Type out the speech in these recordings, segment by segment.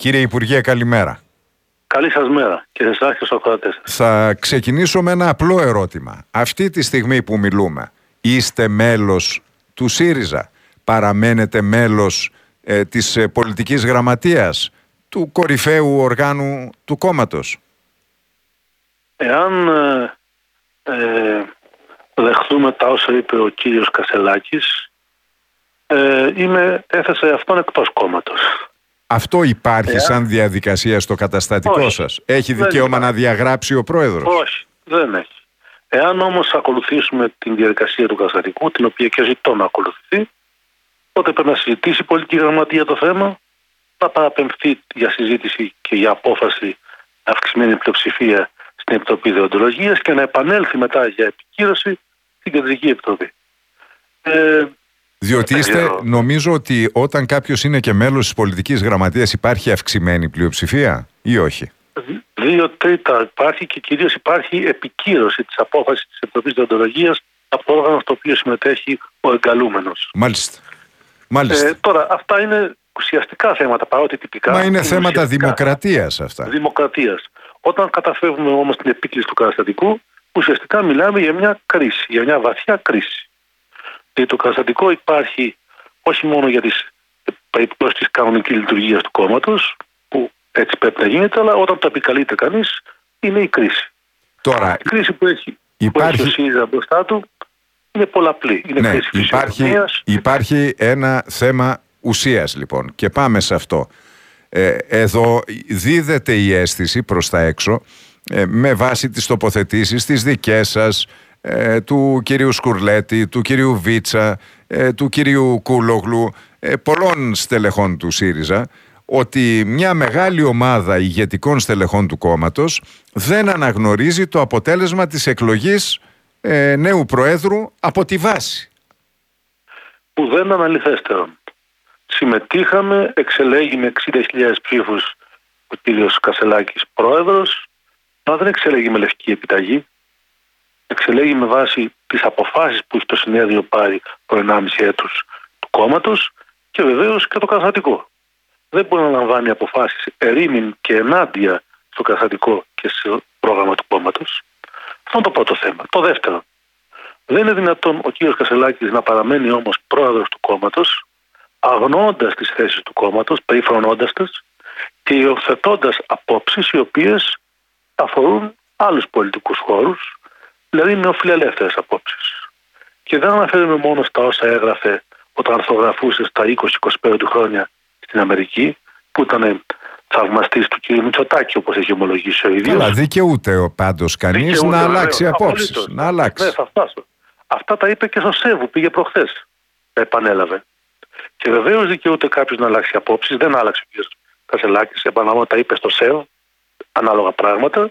Κύριε Υπουργέ, καλημέρα. Καλή σας μέρα και σε εσάς και στους ακροατές. Θα ξεκινήσω με ένα απλό ερώτημα. Αυτή τη στιγμή που μιλούμε, είστε μέλος του ΣΥΡΙΖΑ? Παραμένετε μέλος της πολιτικής γραμματείας, του κορυφαίου οργάνου του κόμματος? Εάν δεχθούμε τα όσα είπε ο κύριος Κασελάκης, έθεσε αυτόν εκτός κόμματος. Αυτό υπάρχει σαν διαδικασία στο καταστατικό σας? Έχει δικαίωμα να διαγράψει ο πρόεδρος? Όχι, δεν έχει. Εάν όμως ακολουθήσουμε την διαδικασία του καταστατικού, την οποία και ζητώ να ακολουθηθεί, τότε πρέπει να συζητήσει η πολιτική γραμματεία το θέμα, να παραπεμφθεί για συζήτηση και για απόφαση αυξημένη πλειοψηφία στην Επιτροπή Δεοντολογίας και να επανέλθει μετά για επικύρωση στην Κεντρική Επιτροπή. Διότι νομίζω ότι όταν κάποιος είναι και μέλος της πολιτικής γραμματείας υπάρχει αυξημένη πλειοψηφία ή όχι? 2/3 υπάρχει και κυρίως υπάρχει επικύρωση της απόφασης της Επιτροπής Δεοντολογίας από το όργανο στο οποίο συμμετέχει ο εγκαλούμενος. Μάλιστα. Τώρα αυτά είναι ουσιαστικά θέματα, παρότι τυπικά. Μα είναι θέματα δημοκρατίας αυτά. Δημοκρατίας. Όταν καταφεύγουμε όμως την επίκληση του καταστατικού, ουσιαστικά μιλάμε για μια κρίση, για μια βαθιά κρίση. Γιατί το καταστατικό υπάρχει όχι μόνο για τις περιπτώσεις της κανονικής λειτουργίας του κόμματος, που έτσι πρέπει να γίνεται, αλλά όταν το επικαλείται κανείς, είναι η κρίση. Τώρα, η κρίση που έχει ο ΣΥΡΙΖΑ μπροστά του είναι πολλαπλή. Είναι κρίση φυσιογνωμίας. Υπάρχει ένα θέμα ουσίας λοιπόν και πάμε σε αυτό. Εδώ δίδεται η αίσθηση προς τα έξω με βάση τις τοποθετήσεις τις δικές σας, του κυρίου Σκουρλέτη, του κυρίου Βίτσα, του κυρίου Κούλογλου, πολλών στελεχών του ΣΥΡΙΖΑ, ότι μια μεγάλη ομάδα ηγετικών στελεχών του κόμματος δεν αναγνωρίζει το αποτέλεσμα της εκλογής νέου Προέδρου από τη βάση. Που δεν αναλυθέστερον. Συμμετείχαμε, εξελέγει με 60.000 ψήφους ο κύριος Κασελάκης πρόεδρος, αλλά δεν εξελέγει με λευκή επιταγή. Εξελέγει με βάση τις αποφάσεις που έχει το συνέδριο πάρει το 1,5 έτους του κόμματος και βεβαίως και το καταστατικό. Δεν μπορεί να λαμβάνει αποφάσεις ερήμην και ενάντια στο καταστατικό και στο πρόγραμμα του κόμματος. Αυτό είναι το πρώτο θέμα. Το δεύτερο. Δεν είναι δυνατόν ο κύριος Κασελάκης να παραμένει όμως πρόεδρος του κόμματος, αγνοώντας τις θέσεις του κόμματος, περιφρονώντας τις και υιοθετώντας απόψεις οι οποίες αφορούν άλλους πολιτικούς χώρους, δηλαδή νεοφιλελεύθερες απόψεις. Και δεν αναφέρομαι μόνο στα όσα έγραφε όταν αρθογραφούσε στα 20-25 του χρόνια στην Αμερική, που ήταν θαυμαστής του κ. Μητσοτάκη, όπως έχει ομολογήσει ο ίδιος. Αλλά δικαιούται πάντως κανείς να αλλάξει απόψεις. Να αλλάξει. Ναι, θα φτάσω. Αυτά τα είπε και στο ΣΕΒ, πήγε προχθές. Τα επανέλαβε. Και βεβαίως δικαιούται κάποιος να αλλάξει απόψεις. Δεν άλλαξε ο κ. Κασελάκης. Επαναλαμβάνω, τα είπε στο ΣΕΒ. Ανάλογα πράγματα.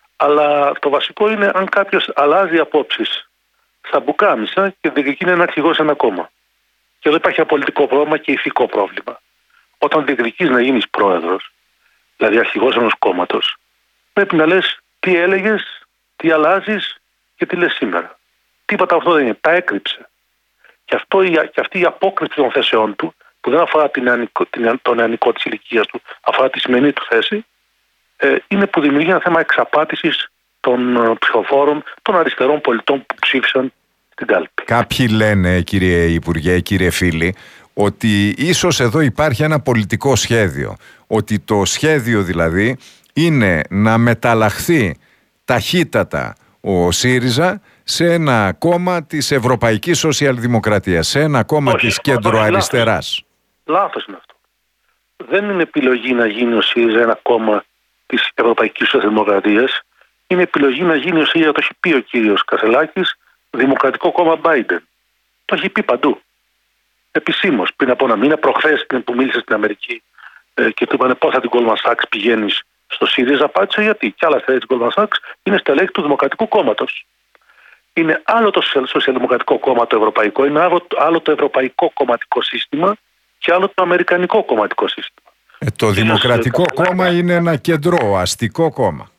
Αλλά το βασικό είναι αν κάποιος αλλάζει απόψεις στα μπουκάμισα και διεκδικεί να είναι αρχηγός σε ένα κόμμα. Και εδώ υπάρχει ένα πολιτικό πρόβλημα και ηθικό πρόβλημα. Όταν διεκδικείς να γίνεις πρόεδρος, δηλαδή αρχηγός ενός κόμματος, πρέπει να λες τι έλεγες, τι αλλάζεις και τι λες σήμερα. Τίποτα αυτό δεν είναι. Τα έκρυψε. Και αυτή η απόκριση των θέσεών του, που δεν αφορά τον νεανικό της ηλικίας του, αφορά τη σημερινή του θέση, είναι που δημιουργεί ένα θέμα εξαπάτησης των ψηφοφόρων, των αριστερών πολιτών που ψήφισαν στην κάλπη. Κάποιοι λένε, κύριε Υπουργέ, κύριε φίλοι, ότι ίσως εδώ υπάρχει ένα πολιτικό σχέδιο. Ότι το σχέδιο δηλαδή είναι να μεταλλαχθεί ταχύτατα ο ΣΥΡΙΖΑ σε ένα κόμμα της Ευρωπαϊκής Σοσιαλδημοκρατίας, σε ένα κόμμα της κεντροαριστεράς. Λάθος είναι αυτό. Δεν είναι επιλογή να γίνει ο ΣΥΡΙΖΑ ένα κόμμα της Ευρωπαϊκής Σοσιαλδημοκρατίας. Είναι επιλογή να γίνει ο ΣΥΡΙΖΑ, το έχει πει ο κύριος Κασελάκης, Δημοκρατικό κόμμα Biden. Το έχει πει παντού. Επισήμως, πριν από ένα μήνα, προχθές που μίλησε στην Αμερική και του είπανε πώς θα την Goldman Sachs πηγαίνεις στο ΣΥΡΙΖΑ, απάντησε γιατί. Και άλλα στελέχη της Goldman Sachs είναι στελέχη του Δημοκρατικού Κόμματος. Είναι άλλο το Σοσιαλδημοκρατικό Κόμμα το ευρωπαϊκό, είναι άλλο το ευρωπαϊκό κομματικό σύστημα και άλλο το αμερικανικό κομματικό σύστημα. Το Δημοκρατικό Κόμμα είναι ένα κεντρό, αστικό κόμμα.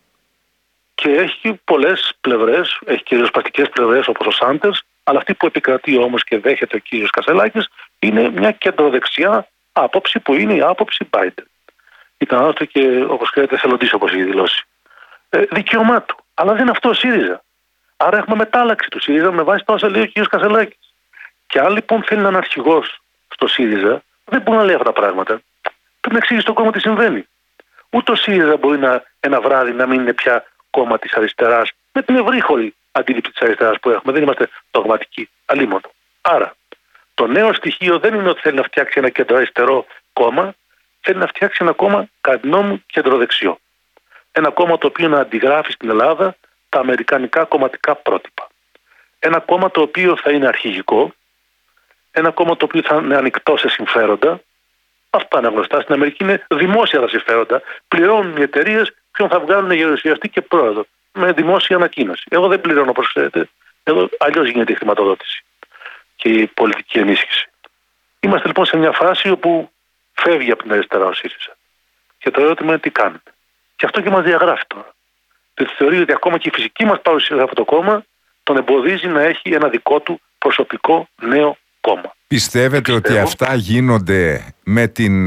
Και έχει πολλές πλευρές, έχει και ριζοσπαστικές πλευρές όπως ο Σάντερς, αλλά αυτή που επικρατεί όμως και δέχεται ο κύριος Κασελάκης είναι μια κεντροδεξιά άποψη που είναι η άποψη Biden. Ήταν άλλωστε και, όπως ξέρετε, εθελοντής, όπως έχει δηλώσει. Δικαίωμά του. Αλλά δεν είναι αυτό ο ΣΥΡΙΖΑ. Άρα έχουμε μετάλλαξη του ΣΥΡΙΖΑ με βάση τα όσα λέει ο κ. Κασελάκης. Και αν λοιπόν θέλει να είναι αρχηγός στο ΣΥΡΙΖΑ, δεν μπορεί να λέει αυτά τα πράγματα. Πρέπει να εξηγήσει στο κόμμα τι συμβαίνει. Ούτε ο ΣΥΡΙΖΑ μπορεί ένα βράδυ να μην είναι πια κόμμα της αριστεράς, με την ευρύχωρη αντίληψη της αριστεράς που έχουμε. Δεν είμαστε δογματικοί. Αλίμονο. Άρα, το νέο στοιχείο δεν είναι ότι θέλει να φτιάξει ένα κεντροαριστερό κόμμα, θέλει να φτιάξει ένα κόμμα, κατά τη γνώμη μου, κεντροδεξιό. Ένα κόμμα το οποίο να αντιγράφει στην Ελλάδα τα αμερικανικά κομματικά πρότυπα. Ένα κόμμα το οποίο θα είναι αρχηγικό, ένα κόμμα το οποίο θα είναι ανοιχτό σε συμφέροντα. Αυτά είναι γνωστά. Στην Αμερική είναι δημόσια τα συμφέροντα. Πληρώνουν οι εταιρείες ποιον θα βγάλουν γερουσιαστή και πρόεδρο. Με δημόσια ανακοίνωση. Εγώ δεν πληρώνω, όπως ξέρετε. Εδώ αλλιώς γίνεται η χρηματοδότηση και η πολιτική ενίσχυση. Είμαστε λοιπόν σε μια φάση όπου φεύγει από την αριστερά ο ΣΥΡΙΖΑ. Και το ερώτημα είναι τι κάνετε. Και αυτό και μας διαγράφει τώρα. Διότι θεωρεί ότι ακόμα και η φυσική μας παρουσία σε αυτό το κόμμα τον εμποδίζει να έχει ένα δικό του προσωπικό νέο κόμμα. Πιστεύετε ότι αυτά γίνονται με την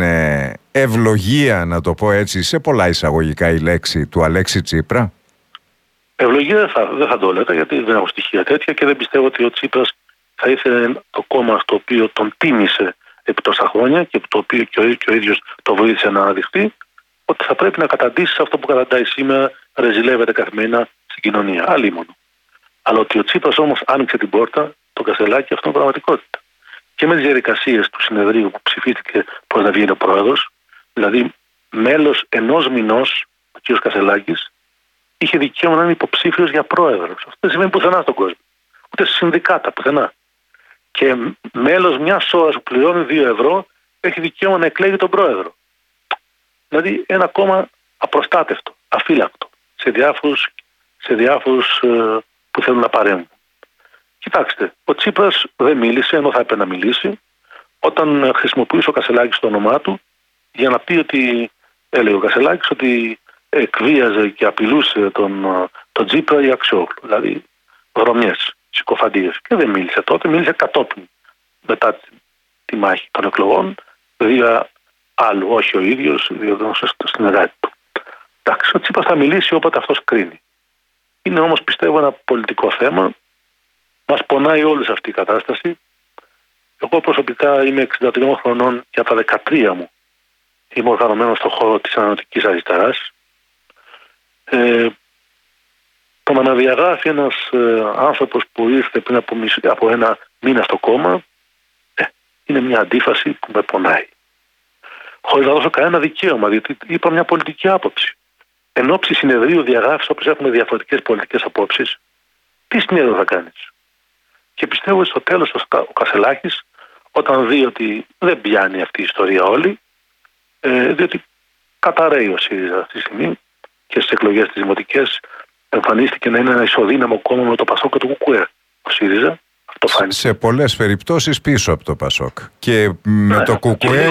ευλογία, να το πω έτσι, σε πολλά εισαγωγικά η λέξη, του Αλέξη Τσίπρα? Ευλογία δεν θα το έλεγα, γιατί δεν έχω στοιχεία τέτοια και δεν πιστεύω ότι ο Τσίπρας θα ήθελε το κόμμα στο οποίο τον τίμησε επί τόσα χρόνια και το οποίο και ο ίδιος το βοήθησε να αναδειχθεί, ότι θα πρέπει να καταντήσει αυτό που καταντάει σήμερα, ρεζιλεύεται καθημερινά στην κοινωνία. Αλίμονο. Αλλά ότι ο Τσίπρας όμως άνοιξε την πόρτα, το Κασελάκη, αυτό είναι πραγματικότητα. Και με τις διαδικασίες του συνεδρίου που ψηφίστηκε πώς να βγαίνει ο πρόεδρος, δηλαδή μέλος ενός μηνός, ο κ. Κασελάκης, είχε δικαίωμα να είναι υποψήφιος για πρόεδρος. Αυτό δεν σημαίνει πουθενά στον κόσμο. Ούτε σε συνδικάτα, πουθενά. Και μέλος μιας ώρας που πληρώνει 2 ευρώ έχει δικαίωμα να εκλέγει τον πρόεδρο. Δηλαδή ένα κόμμα απροστάτευτο, αφύλακτο, σε διάφορους που θέλουν να παρέμβουν. Κοιτάξτε, ο Τσίπρας δεν μίλησε, ενώ θα έπρεπε να μιλήσει, όταν χρησιμοποιούσε ο Κασελάκης το όνομά του για να πει ότι, έλεγε ο Κασελάκης, ότι εκβίαζε και απειλούσε τον Τσίπρα ή Αξιόγλου. Δηλαδή βρωμιές, συκοφαντίες. Και δεν μίλησε τότε, μίλησε κατόπιν, μετά τη μάχη των εκλογών, δια άλλου, όχι ο ίδιος, δια στην εργάτη του. Εντάξει, ο Τσίπρας θα μιλήσει όποτε αυτός κρίνει. Είναι όμως, πιστεύω, ένα πολιτικό θέμα. Μας πονάει όλους αυτή η κατάσταση. Εγώ προσωπικά είμαι 63 χρονών και από τα 13 μου είμαι οργανωμένος στον χώρο της ανανεωτικής αριστεράς. Το να αναδιαγράφει ένας άνθρωπος που ήρθε πριν από 1 μήνα στο κόμμα είναι μια αντίφαση που με πονάει. Χωρίς να δώσω κανένα δικαίωμα, διότι είπα μια πολιτική άποψη. Εν ώψη συνεδρίου διαγράφεις, όπως έχουμε διαφορετικές πολιτικές απόψεις, τι συνέδριο θα κάνεις? Και πιστεύω ότι στο τέλος ο Κασελάκης, όταν δει ότι δεν πιάνει αυτή η ιστορία όλη, διότι καταραίει ο ΣΥΡΙΖΑ αυτή τη στιγμή και στις εκλογές τις δημοτικές εμφανίστηκε να είναι ένα ισοδύναμο κόμμα με το ΠΑΣΟΚ και το ΚΚΕ. Ο ΣΥΡΙΖΑ αυτό φάνηκε. Σε πολλές περιπτώσεις πίσω από το ΠΑΣΟΚ. Και με το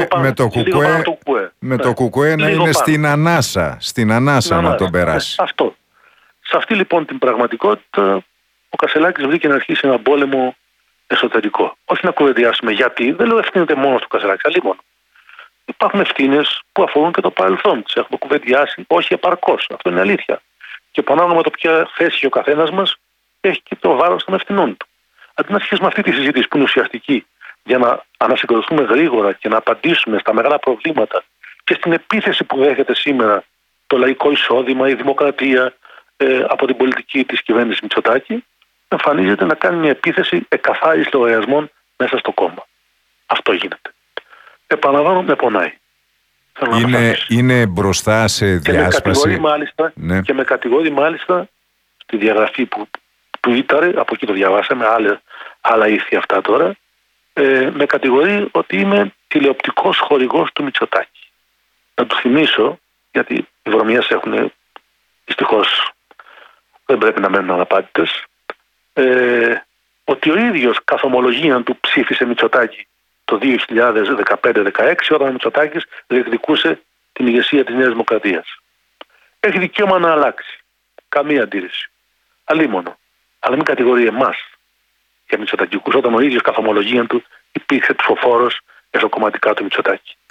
ΚΚΕ να είναι στην ανάσα να τον περάσει. Αυτό. Σε αυτή λοιπόν την πραγματικότητα ο Κασελάκης βρήκε να αρχίσει ένα πόλεμο εσωτερικό. Όχι να κουβεντιάσουμε γιατί, δεν λέω ευθύνεται μόνο του Κασελάκη, αλλήμον. Υπάρχουν ευθύνες που αφορούν και το παρελθόν της. Έχουμε κουβεντιάσει, όχι επαρκώς. Αυτό είναι αλήθεια. Και ανάλογα με το ποια θέση έχει ο καθένας μας, έχει και το βάρος των ευθυνών του. Αντί να αρχίσουμε αυτή τη συζήτηση που είναι ουσιαστική για να ανασυγκροτηθούμε γρήγορα και να απαντήσουμε στα μεγάλα προβλήματα και στην επίθεση που δέχεται σήμερα το λαϊκό εισόδημα, η δημοκρατία από την πολιτική της κυβέρνησης Μητσοτάκη, εμφανίζεται να κάνει μια επίθεση εκαθάρισης λογαριασμών μέσα στο κόμμα. Αυτό γίνεται. Επαναλαμβάνω, με πονάει. Είναι μπροστά σε διάσπαση. Και με κατηγορεί μάλιστα στη διαγραφή που Twitter, από εκεί το διαβάσαμε, άλλα ήθη αυτά τώρα, με κατηγορεί ότι είμαι τηλεοπτικός χορηγός του Μητσοτάκη. Να του θυμίσω, γιατί οι βρωμιές έχουν δυστυχώς δεν πρέπει να μένουν αναπάντητες, ότι ο ίδιος καθ' ομολογία του ψήφισε Μητσοτάκη το 2015-16 όταν ο Μητσοτάκης διεκδικούσε την ηγεσία της Νέας Δημοκρατίας. Έχει δικαίωμα να αλλάξει. Καμία αντίρρηση. Αλίμονο. Αλλά μην κατηγορεί εμάς για Μητσοτακικούς όταν ο ίδιος καθ' ομολογία του υπήρξε ψηφοφόρος εσωκομματικά του Μητσοτάκη.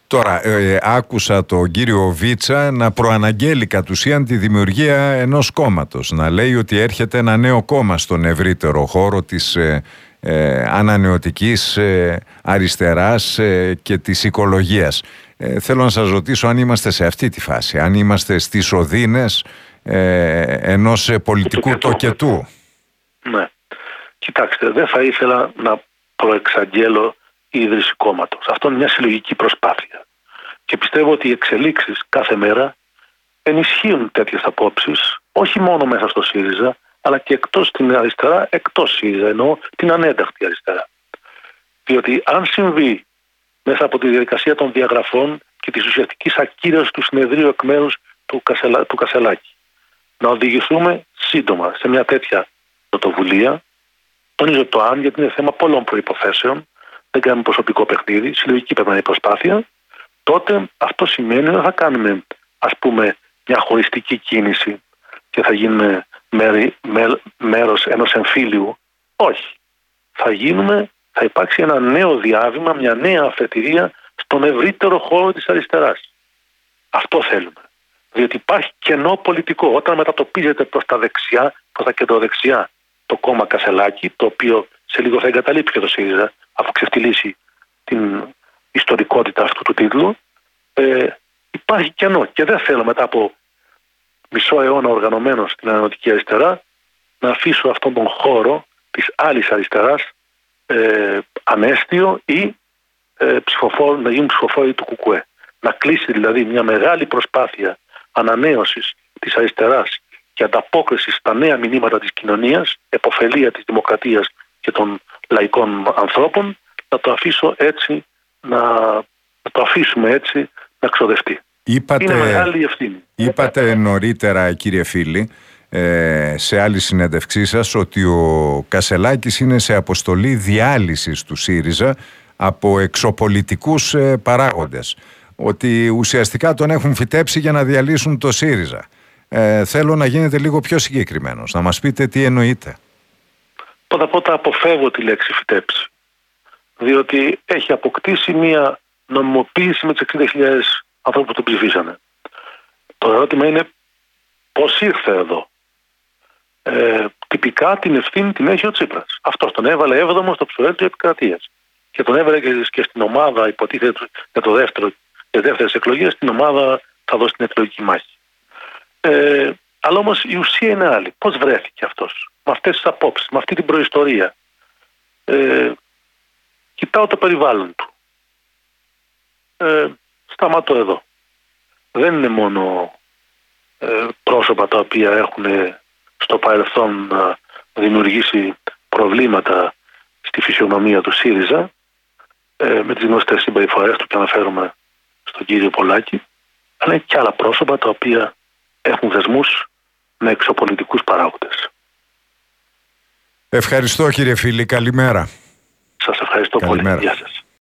Τώρα, άκουσα τον κύριο Βίτσα να προαναγγέλει κατ' ουσίαν τη δημιουργία ενός κόμματος. Να λέει ότι έρχεται ένα νέο κόμμα στον ευρύτερο χώρο της ανανεωτικής αριστεράς και της οικολογίας. Θέλω να σας ρωτήσω αν είμαστε σε αυτή τη φάση, αν είμαστε στις οδύνες ενός πολιτικού τοκετού. Ναι. Κοιτάξτε, δεν θα ήθελα να προεξαγγέλω η ίδρυση κόμματος. Αυτό είναι μια συλλογική προσπάθεια. Και πιστεύω ότι οι εξελίξεις κάθε μέρα ενισχύουν τέτοιες απόψεις, όχι μόνο μέσα στο ΣΥΡΙΖΑ, αλλά και εκτός την αριστερά, εκτός ΣΥΡΙΖΑ, εννοώ την ανένταχτη αριστερά. Διότι αν συμβεί μέσα από τη διαδικασία των διαγραφών και της ουσιαστικής ακύρωσης του συνεδρίου εκ μέρους του Κασελάκη, να οδηγηθούμε σύντομα σε μια τέτοια πρωτοβουλία, τονίζω το αν, γιατί είναι θέμα πολλών προϋποθέσεων, δεν κάνουμε προσωπικό παιχνίδι, συλλογική πρέπει να είναι η προσπάθεια, τότε αυτό σημαίνει ότι θα κάνουμε, ας πούμε, μια χωριστική κίνηση και θα γίνουμε μέρος ενός εμφύλιου. Όχι. Θα υπάρξει ένα νέο διάβημα, μια νέα αφετηρία στον ευρύτερο χώρο της αριστεράς. Αυτό θέλουμε. Διότι υπάρχει κενό πολιτικό. Όταν μετατοπίζεται προς τα δεξιά, προς τα κεντροδεξιά, το κόμμα Κασελάκη, το οποίο σε λίγο θα εγκαταλείψει και το ΣΥΡΙΖΑ, αφού ξεφτυλίσει την ιστορικότητα αυτού του τίτλου, υπάρχει κενό. Και δεν θέλω μετά από μισό αιώνα οργανωμένο στην ανανεωτική αριστερά να αφήσω αυτόν τον χώρο της άλλης αριστεράς ανέστιο ή να γίνουν ψηφοφόροι του ΚΚΕ. Να κλείσει δηλαδή μια μεγάλη προσπάθεια ανανέωσης της αριστεράς και ανταπόκρισης στα νέα μηνύματα της κοινωνίας, επωφελία της δημοκρατίας και των λαϊκών ανθρώπων, να το αφήσουμε έτσι να ξοδευτεί. Είναι μεγάλη ευθύνη. Είπατε νωρίτερα, κύριε Φίλη, σε άλλη συνέντευξή σας, ότι ο Κασελάκης είναι σε αποστολή διάλυσης του ΣΥΡΙΖΑ από εξωπολιτικούς παράγοντες. Ότι ουσιαστικά τον έχουν φυτέψει για να διαλύσουν το ΣΥΡΙΖΑ. Θέλω να γίνετε λίγο πιο συγκεκριμένος, να μας πείτε τι εννοείτε. Πρώτα αποφεύγω τη λέξη φυτέψει. Διότι έχει αποκτήσει μια νομιμοποίηση με τις 60.000 ανθρώπους που τον ψηφίσανε. Το ερώτημα είναι πώς ήρθε εδώ. Τυπικά την ευθύνη την έχει ο Τσίπρας. Αυτός τον έβαλε 7ο στο ψωρέλ του επικρατείας. Και τον έβαλε και στην ομάδα, υποτίθεται για τις δεύτερες εκλογές, στην ομάδα θα δώσει την εκλογική μάχη. Αλλά όμως η ουσία είναι άλλη. Πώς βρέθηκε αυτός, με αυτές τις απόψεις, με αυτή την προϊστορία. Κοιτάω το περιβάλλον του. Σταματώ εδώ. Δεν είναι μόνο πρόσωπα τα οποία έχουν στο παρελθόν δημιουργήσει προβλήματα στη φυσιογνωμία του ΣΥΡΙΖΑ, με τις γνωστές συμπεριφορές του, και αναφέρομαι στον κύριο Πολάκη, αλλά είναι και άλλα πρόσωπα τα οποία έχουν δεσμούς με εξωπολιτικούς παράγοντες. Ευχαριστώ, κύριε Φίλη. Καλημέρα. Σας ευχαριστώ πολύ. Γεια σας.